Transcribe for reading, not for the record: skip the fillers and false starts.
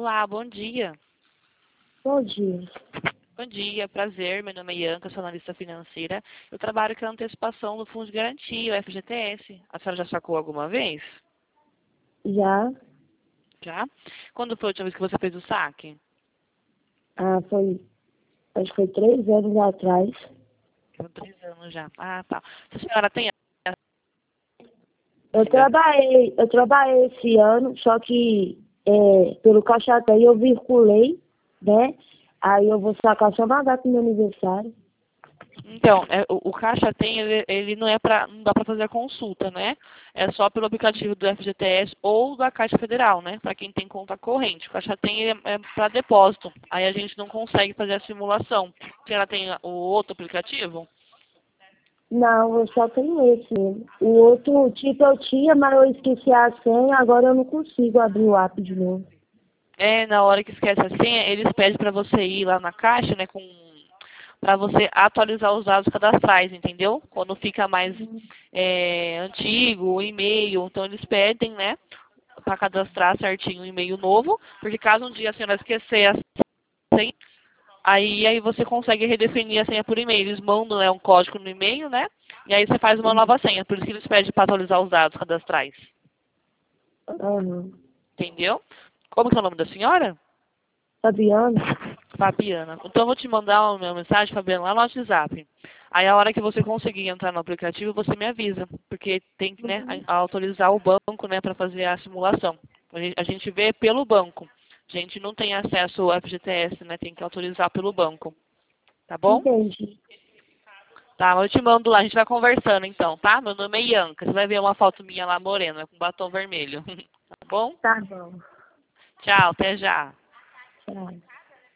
Olá, bom dia. Bom dia. Bom dia, prazer. Meu nome é Ianca, sou analista financeira. Eu trabalho com a antecipação do Fundo de Garantia, o FGTS. A senhora já sacou alguma vez? Já? Já? Quando foi a última vez que você fez o saque? Acho que foi 3 anos atrás. São 3 anos já. Ah, tá. Se a senhora tem... Eu trabalhei esse ano, só que pelo Caixa Tem eu vinculei, né? Aí eu vou sacar só na data do meu aniversário. Então, o Caixa Tem, ele não dá para fazer a consulta, né? É só pelo aplicativo do FGTS ou da Caixa Federal, né? Para quem tem conta corrente. O Caixa Tem é para depósito. Aí a gente não consegue fazer a simulação. A senhora tem o outro aplicativo? Não, eu só tenho esse mesmo. O outro tipo eu tinha, mas eu esqueci a senha, agora eu não consigo abrir o app de novo. Na hora que esquece a senha, eles pedem para você ir lá na Caixa, né? Para você atualizar os dados cadastrais, entendeu? Quando fica mais antigo, o e-mail, então eles pedem, né? Para cadastrar certinho o e-mail novo, porque caso um dia a senhora esquecer a senha, aí você consegue redefinir a senha por e-mail. Eles mandam, né, um código no e-mail, né? E aí você faz uma nova senha. Por isso que eles pedem para atualizar os dados cadastrais. Aham. Entendeu? Como que é o nome da senhora? Fabiana? Fabiana. Então eu vou te mandar uma mensagem, Fabiana, lá no WhatsApp. Aí a hora que você conseguir entrar no aplicativo, você me avisa. Porque tem que, né, autorizar o banco, né, para fazer a simulação. A gente vê pelo banco. A gente não tem acesso ao FGTS, né? Tem que autorizar pelo banco. Tá bom? Entendi. Tá, eu te mando lá, a gente vai conversando então, tá? Meu nome é Ianca. Você vai ver uma foto minha lá morena, com batom vermelho. Tá bom? Tá bom. Tchau, até já. Tchau.